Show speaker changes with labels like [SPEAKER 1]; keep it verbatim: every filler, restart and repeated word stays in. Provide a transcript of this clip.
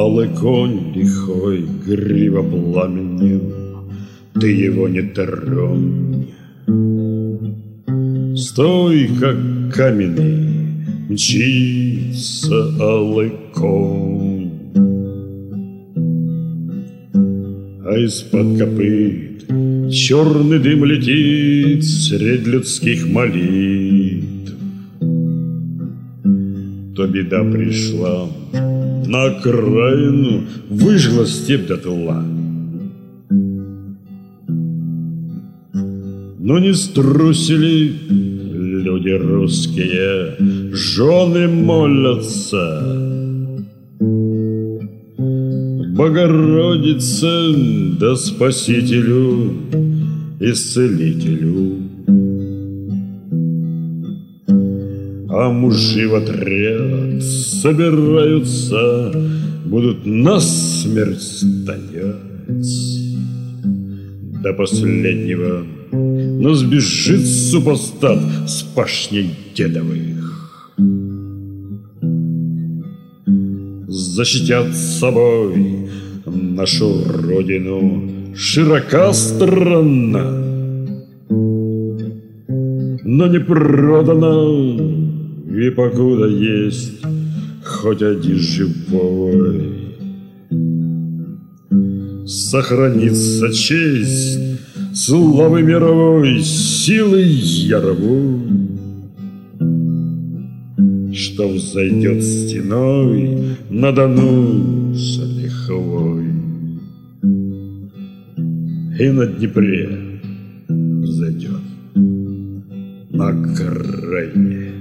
[SPEAKER 1] Алый конь лихой, грива пламенем, ты его не тронь. Стой, как каменный, мчится алый конь, а из-под копыт черный дым летит средь людских молитв. То беда пришла на окраину, выжгла степь дотла. Но не струсили люди русские, жены молятся Богородице да Спасителю, Исцелителю. А мужи в отряд собираются, будут насмерть стоять до последнего. Но сбежит супостат с пашней дедовых. Защитят собой нашу родину широка страна, но не продана, и покуда есть хоть один живой, сохранится честь славы мировой, силы яровой, что взойдет стеной на Дону с лихвой, и на Днепре взойдет на окраине.